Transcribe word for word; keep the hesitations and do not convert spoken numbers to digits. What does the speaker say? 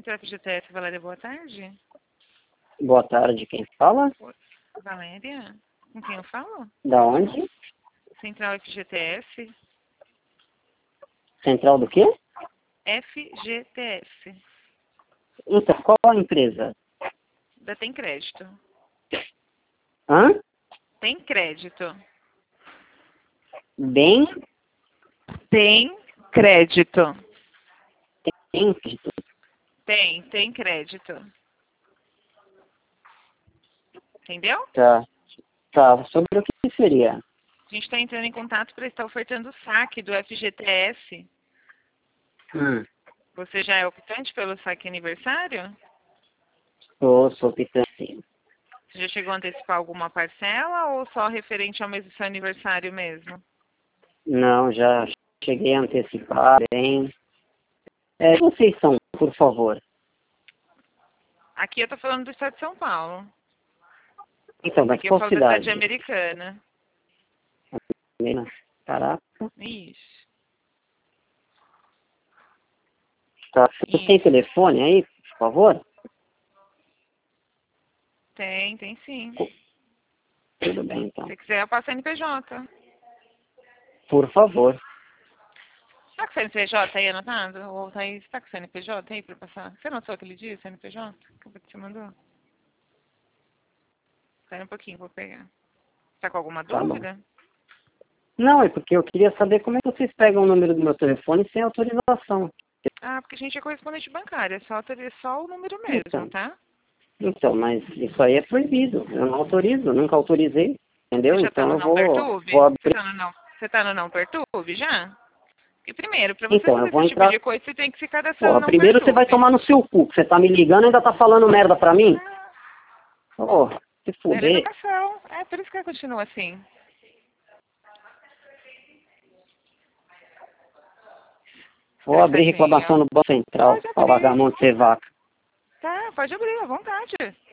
Central F G T S, Valéria, boa tarde. Boa tarde, quem fala? Valéria? Com quem eu falo? Da onde? Central F G T S. Central do quê? F G T S. Então, qual a empresa? Da Tem Crédito. Hã? Tem Crédito. Bem? Tem Crédito. Tem. Tem, tem crédito. Entendeu? Tá. Tá. Sobre o que seria? A gente está entrando em contato para estar ofertando o saque do F G T S. Hum. Você já é optante pelo saque aniversário? Sou, sou pitante. Você já chegou a antecipar alguma parcela ou só referente ao mês do seu aniversário mesmo? Não, já cheguei a antecipar bem. É, vocês são, por favor. Aqui eu tô falando do estado de São Paulo. Então, mas Aqui eu qual falo da cidade? cidade americana. Caraca. Isso. Tá. Você tem Isso. telefone aí, por favor? Tem, tem sim. Tudo bem, Se então. você quiser, eu passo a N P J. Por favor. Tá com o C N P J aí anotado? Ou tá aí, você tá com o C N P J aí pra passar? Você anotou aquele dia, C N P J? Que você mandou? Espera um pouquinho, vou pegar. Tá com alguma Tá bom. dúvida? Não, é porque eu queria saber como é que vocês pegam o número do meu telefone sem autorização. Ah, porque a gente é correspondente bancária, só, autori- só o número mesmo, Então, tá? então, mas isso aí é proibido. Eu não autorizo, nunca autorizei. Entendeu? Você já tá Então no eu Não vou, Perturbe? vou Você abrir. tá no Não, você tá no Não Perturbe já? Porque primeiro, pra você Então, fazer eu vou esse tipo entrar. de coisa, você tem que se cadastrar no Porra, Não primeiro você vai Perturbe. tomar no seu cu, que você tá me ligando e ainda tá falando merda pra mim? Ô, se Zero fuder. educação. É por isso que ela continua assim. Vou abrir reclamação Engraçadinho. no Banco Central. Pode Pra largar a abrir. mão de ser vaca. Tá, pode abrir, à vontade.